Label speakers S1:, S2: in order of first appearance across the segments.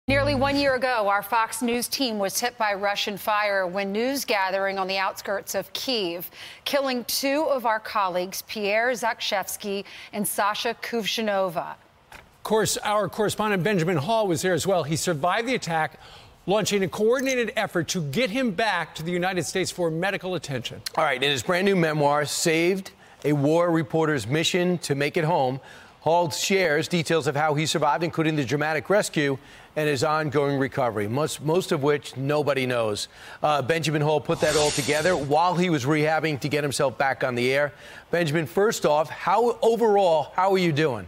S1: Nearly 1 year ago, our Fox News team was hit by Russian fire when news gathering on the outskirts of Kyiv, killing two of our colleagues, Pierre Zakshevsky and Sasha Kuvshinova.
S2: Of course, our correspondent Benjamin Hall was there as well. He survived the attack, launching a coordinated effort to get him back to the United States for medical attention.
S3: All right, in his brand new memoir, Saved, a War Reporter's Mission to Make It Home, Hall shares details of how he survived, including the dramatic rescue and his ongoing recovery, most of which nobody knows. Benjamin Hall put that all together while he was rehabbing to get himself back on the air. Benjamin, first off, how are you doing?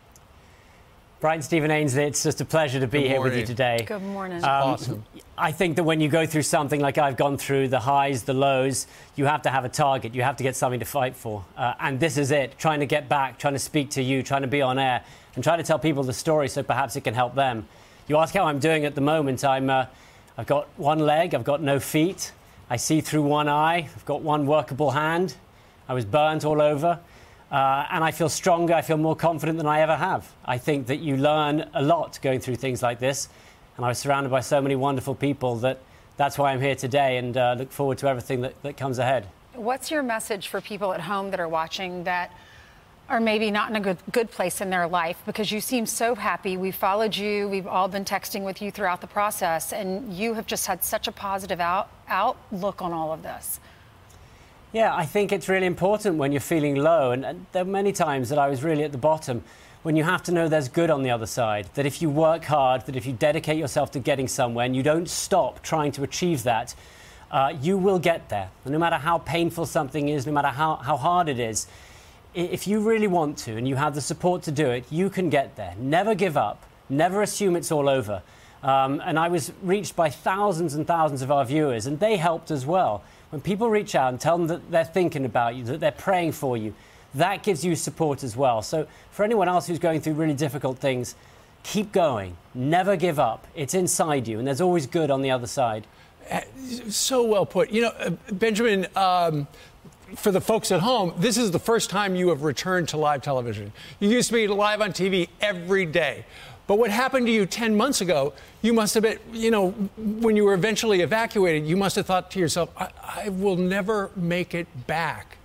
S4: Brian, Stephen Ainsley, it's just a pleasure to be here with you today.
S1: Good morning.
S2: Awesome.
S4: I think that when you go through something like I've gone through, the highs, the lows, you have to have a target. You have to get something to fight for. And this is it, trying to get back, trying to speak to you, trying to be on air, and trying to tell people the story so perhaps it can help them. You ask how I'm doing at the moment. I've got one leg, I've got no feet. I see through one eye, I've got one workable hand. I was burnt all over. And I feel stronger, I feel more confident than I ever have. I think that you learn a lot going through things like this. And I was surrounded by so many wonderful people that's why I'm here today and look forward to everything that comes ahead.
S1: What's your message for people at home that are watching that are maybe not in a good place in their life? Because you seem so happy. We've followed you. We've all been texting with you throughout the process. And you have just had such a positive outlook on all of this.
S4: Yeah, I think it's really important when you're feeling low, and there are many times that I was really at the bottom, when you have to know there's good on the other side, that if you work hard, that if you dedicate yourself to getting somewhere and you don't stop trying to achieve that, you will get there. And no matter how painful something is, no matter how hard it is, if you really want to and you have the support to do it, you can get there. Never give up. Never assume it's all over. And I was reached by thousands and thousands of our viewers, and they helped as well. When people reach out and tell them that they're thinking about you, that they're praying for you, that gives you support as well. So for anyone else who's going through really difficult things, keep going. Never give up. It's inside you, and there's always good on the other side.
S2: So well put. You know, Benjamin, for the folks at home, this is the first time you have returned to live television. You used to be live on TV every day. But what happened to you 10 months ago, you must have been, you know, when you were eventually evacuated, you must have thought to yourself, I will never make it back.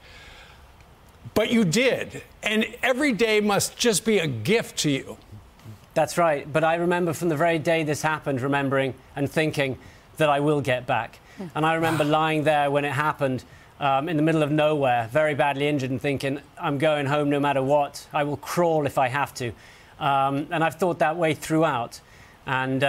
S2: But you did. And every day must just be a gift to you.
S4: That's right. But I remember from the very day this happened, remembering and thinking that I will get back. And I remember lying there when it happened in the middle of nowhere, very badly injured, and thinking, I'm going home no matter what. I will crawl if I have to. And I've thought that way throughout, and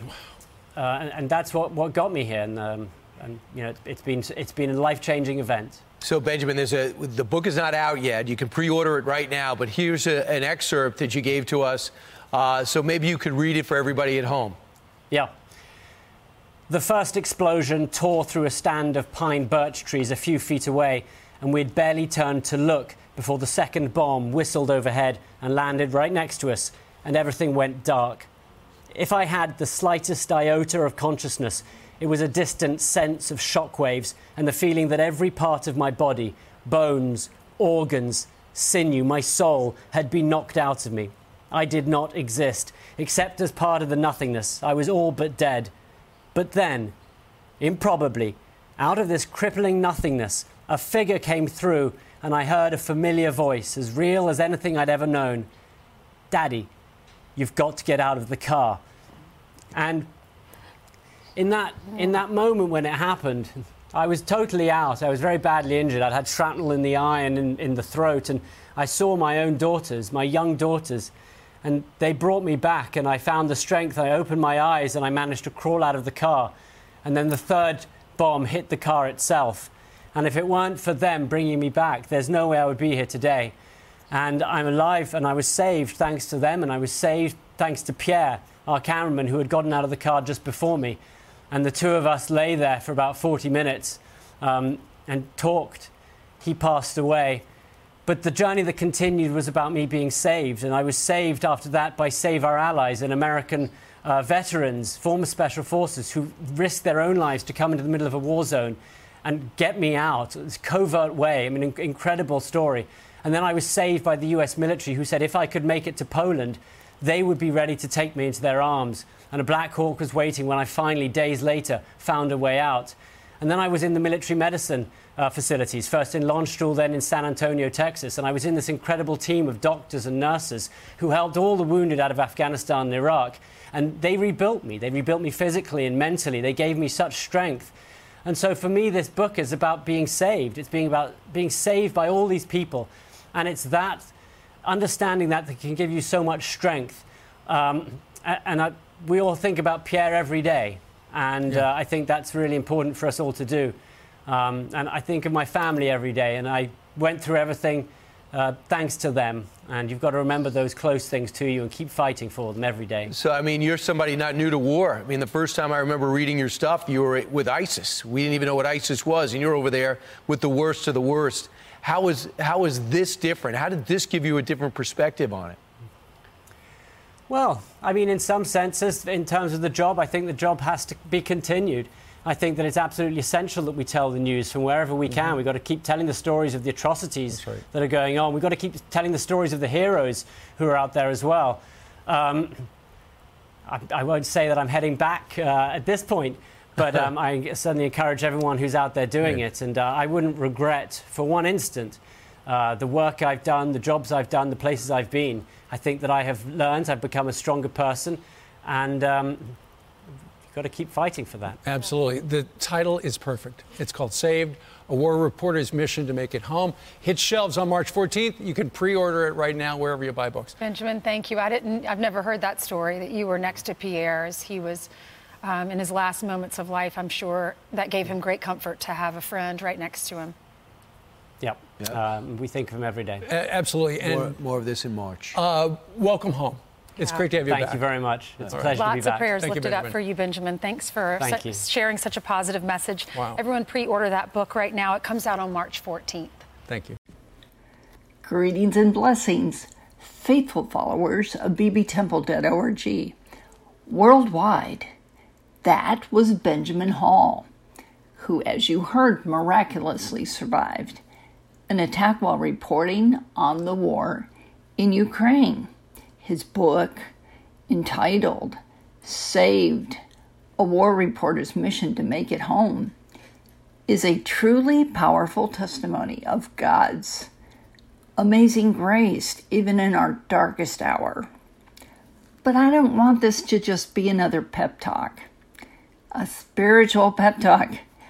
S4: that's what got me here. And you know, it's been a life-changing event.
S3: So Benjamin, the book is not out yet. You can pre-order it right now. But here's an excerpt that you gave to us, so maybe you could read it for everybody at home.
S4: Yeah. The first explosion tore through a stand of pine birch trees a few feet away, and we'd barely turned to look before the second bomb whistled overhead and landed right next to us, and everything went dark. If I had the slightest iota of consciousness, it was a distant sense of shockwaves and the feeling that every part of my body, bones, organs, sinew, my soul, had been knocked out of me. I did not exist, except as part of the nothingness. I was all but dead. But then, improbably, out of this crippling nothingness, a figure came through, and I heard a familiar voice, as real as anything I'd ever known. Daddy, you've got to get out of the car. And in that moment when it happened, I was totally out. I was very badly injured. I'd had shrapnel in the eye and in the throat, and I saw my own daughters, my young daughters, and they brought me back, and I found the strength. I opened my eyes, and I managed to crawl out of the car. And then the third bomb hit the car itself. And if it weren't for them bringing me back, there's no way I would be here today. And I'm alive, and I was saved thanks to them, and I was saved thanks to Pierre, our cameraman, who had gotten out of the car just before me. And the two of us lay there for about 40 minutes and talked. He passed away. But the journey that continued was about me being saved, and I was saved after that by Save Our Allies, an American veterans, former special forces, who risked their own lives to come into the middle of a war zone and get me out. This covert way. I mean, incredible story. And then I was saved by the US military, who said if I could make it to Poland, they would be ready to take me into their arms. And a Black Hawk was waiting when I finally, days later, found a way out. And then I was in the military medicine facilities, first in Landstuhl, then in San Antonio, Texas. And I was in this incredible team of doctors and nurses who helped all the wounded out of Afghanistan and Iraq. And they rebuilt me. They rebuilt me physically and mentally. They gave me such strength. And so for me, this book is about being saved. It's about being saved by all these people. And it's that understanding that can give you so much strength. We all think about Pierre every day. And I think that's really important for us all to do. And I think of my family every day. And I went through everything thanks to them. And you've got to remember those close things to you and keep fighting for them every day.
S3: So, I mean, you're somebody not new to war. I mean, the first time I remember reading your stuff, you were with ISIS. We didn't even know what ISIS was, and you're over there with the worst of the worst. How is this different? How did this give you a different perspective on it?
S4: Well, I mean, in some senses, in terms of the job, I think the job has to be continued. I think that it's absolutely essential that we tell the news from wherever we can. We've got to keep telling the stories of the atrocities that are going on. We've got to keep telling the stories of the heroes who are out there as well. I won't say that I'm heading back at this point, but I certainly encourage everyone who's out there doing it. And I wouldn't regret for one instant the work I've done, the jobs I've done, the places I've been. I think that I have learned, I've become a stronger person, and got to keep fighting for that.
S2: Absolutely. The title is perfect. It's called Saved, a war reporter's mission to make it home. Hits shelves on March 14th. You can pre-order it right now wherever you buy books.
S1: Benjamin, thank you. I've never heard that story, that you were next to Pierre as he was in his last moments of life. I'm sure that gave him great comfort to have a friend right next to him.
S4: Yep. We think of him every day.
S2: Absolutely. And
S3: more of this in March.
S2: Welcome home. It's great to have you back.
S4: Thank you very much. It's a pleasure to be back.
S1: Lots of prayers
S2: Thank you,
S1: lifted up
S2: Benjamin.
S1: for you, Benjamin. Thanks for sharing such a positive message.
S2: Wow.
S1: Everyone pre-order that book right now. It comes out on March 14th.
S2: Thank you.
S5: Greetings and blessings, faithful followers of bbtemple.org. Worldwide, that was Benjamin Hall, who, as you heard, miraculously survived an attack while reporting on the war in Ukraine. His book, entitled Saved, a War Reporter's Mission to Make It Home, is a truly powerful testimony of God's amazing grace, even in our darkest hour. But I don't want this to just be another pep talk, a spiritual pep talk.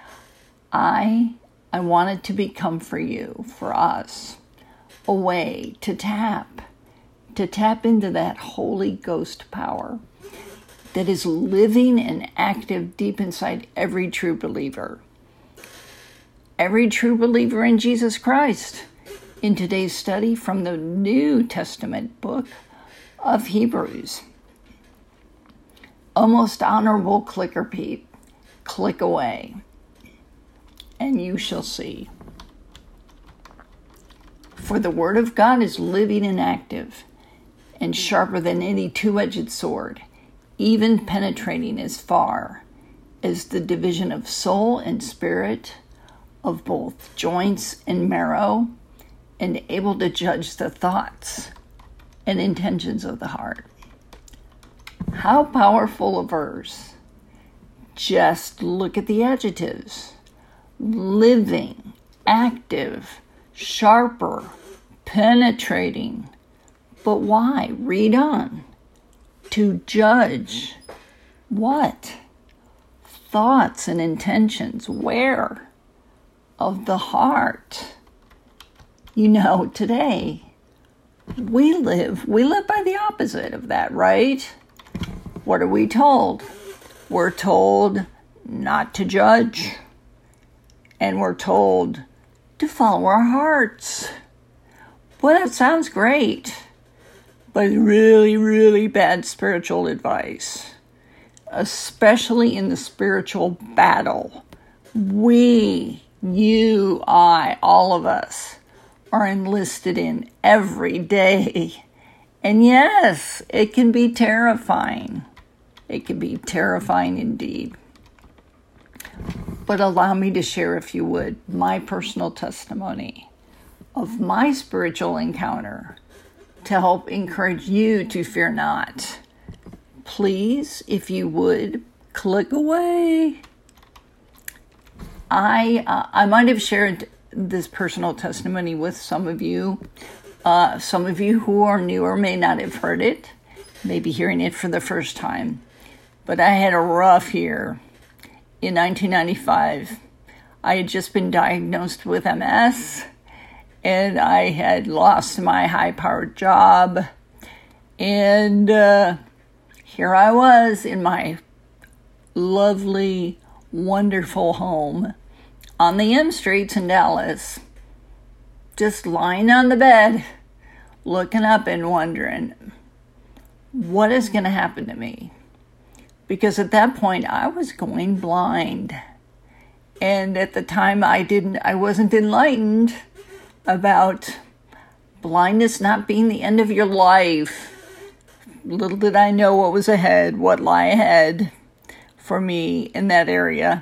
S5: I want it to become for you, for us, a way to tap into that Holy Ghost power that is living and active deep inside every true believer. Every true believer in Jesus Christ. In today's study from the New Testament book of Hebrews. Almost honorable clicker peep. Click away, and you shall see. For the word of God is living and active, and sharper than any two-edged sword, even penetrating as far as the division of soul and spirit, of both joints and marrow, and able to judge the thoughts and intentions of the heart. How powerful a verse. Just look at the adjectives. Living, active, sharper, penetrating. But why? Read on. To judge what? Thoughts and intentions. Where? Of the heart. You know, today, we live by the opposite of that, right? What are we told? We're told not to judge. And we're told to follow our hearts. Well, that sounds great, but really, really bad spiritual advice, especially in the spiritual battle. We, you, I, all of us are enlisted in every day. And yes, it can be terrifying. It can be terrifying indeed. But allow me to share, if you would, my personal testimony of my spiritual encounter to help encourage you to fear not. Please, if you would, click away. I might have shared this personal testimony with some of you. Some of you who are newer may not have heard it, maybe hearing it for the first time. But I had a rough year. In 1995, I had just been diagnosed with MS, and I had lost my high-powered job. And here I was in my lovely, wonderful home on the M Streets in Dallas, just lying on the bed, looking up and wondering, what is going to happen to me? Because at that point, I was going blind. And at the time, I wasn't enlightened about blindness not being the end of your life. Little did I know what was ahead, what lay ahead for me in that area.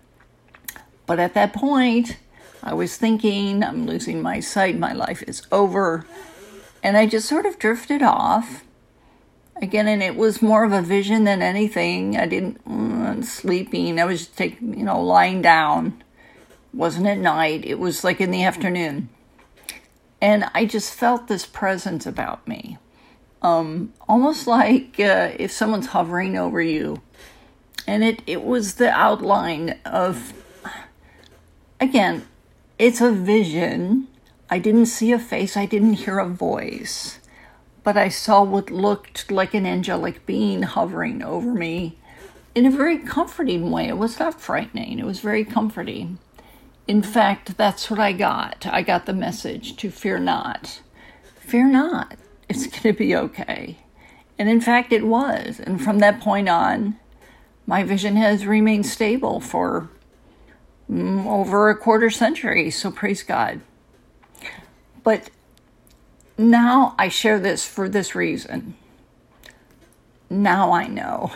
S5: But at that point, I was thinking, I'm losing my sight, my life is over. And I just sort of drifted off. Again, and it was more of a vision than anything. I didn't sleeping. I was lying down. It wasn't at night. It was like in the afternoon. And I just felt this presence about me. Almost like if someone's hovering over you. And it was the outline of, again, it's a vision. I didn't see a face. I didn't hear a voice. But I saw what looked like an angelic being hovering over me in a very comforting way. It was not frightening. It was very comforting. In fact, that's what I got. I got the message to fear not. Fear not. It's going to be okay. And in fact, it was. And from that point on, my vision has remained stable for over a quarter century. So praise God. But now I share this for this reason. Now I know.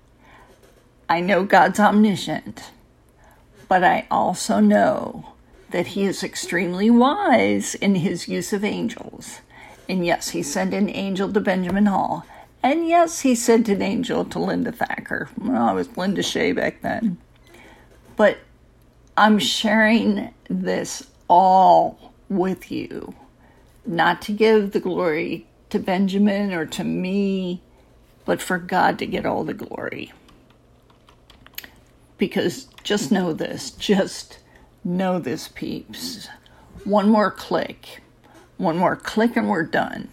S5: I know God's omniscient, but I also know that he is extremely wise in his use of angels. And yes, he sent an angel to Benjamin Hall. And yes, he sent an angel to Linda Thacker. Well, I was Linda Shea back then. But I'm sharing this all with you. Not to give the glory to Benjamin or to me, but for God to get all the glory. Because just know this, peeps. One more click and we're done.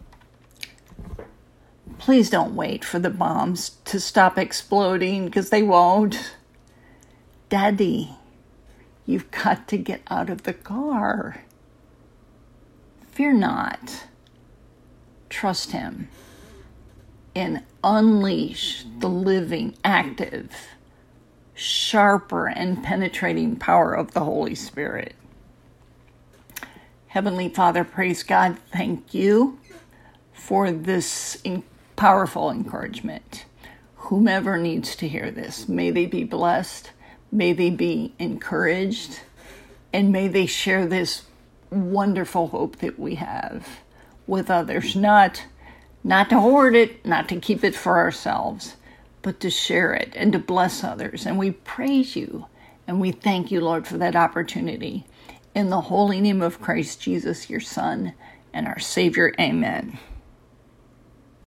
S5: Please don't wait for the bombs to stop exploding, because they won't. Daddy, you've got to get out of the car. Fear not. Trust him. And unleash the living, active, sharper, and penetrating power of the Holy Spirit. Heavenly Father, praise God. Thank you for this powerful encouragement. Whomever needs to hear this, may they be blessed. May they be encouraged. And may they share this wonderful hope that we have with others, not to hoard it, not to keep it for ourselves, but to share it and to bless others. And we praise you and we thank you, Lord, for that opportunity. In the holy name of Christ Jesus, your Son and our Savior, amen.